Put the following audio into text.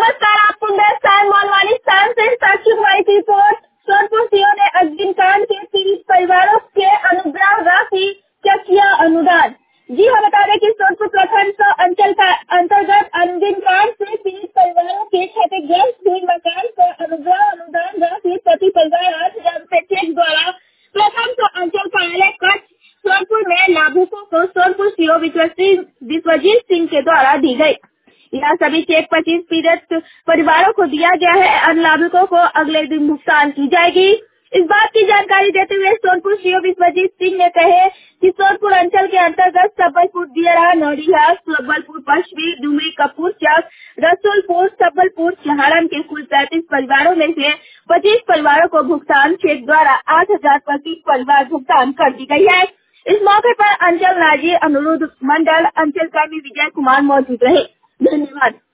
नमस्कार, आपको मैं मोलवानी स्थान से साक्षी कुमारी की रिपोर्ट। सोनपुर सीओ ने अग्निकांड के पीड़ित परिवारों के अनुग्रह राशि का किया अनुदान। जी हाँ, बता दें कि सोनपुर प्रखंड अंचल का अंतर्गत अग्निकांड से पीड़ित परिवारों के क्षतिग्रस्त हुए मकान पर अनुग्रह अनुदान राशि प्रति परिवार 8,000 रूपए चेक द्वारा प्रथम अंचल कार्यालय कच्छ सोनपुर में लाभुकों को सोनपुर सीओ विश्वजीत सिंह के द्वारा दी गयी। यह सभी चेक 25 पीड़ित परिवारों को दिया गया है। अन्य लाभुकों को अगले दिन भुगतान की जाएगी। इस बात की जानकारी देते हुए सोनपुर सीओ विश्वजीत सिंह ने कहे कि सोनपुर अंचल के अंतर्गत सबलपुर, दियरा, नौडिया, सबलपुर पश्चिमी, डुमरी, कपूर चक, रसुलपुर, सबलपुर, चहारन के कुल 35 परिवारों में से 25 परिवारों को भुगतान चेक द्वारा 8,000 प्रति परिवार भुगतान कर दी गई है। इस मौके पर अंचल नाजिर अनिरुद्ध मंडल, अंचल कर्मी विजय कुमार मौजूद रहे। धन्यवाद।